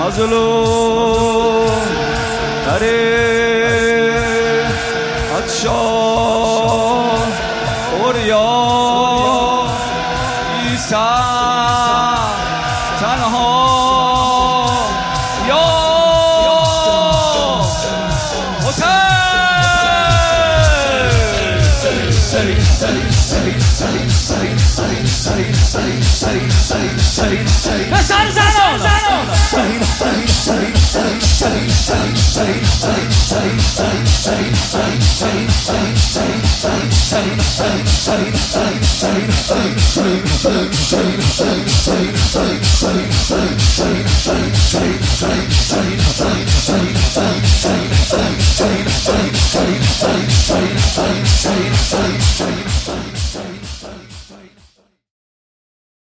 نازلو داره اچا اوریا ایسا تنها یا پسر زنان Shine.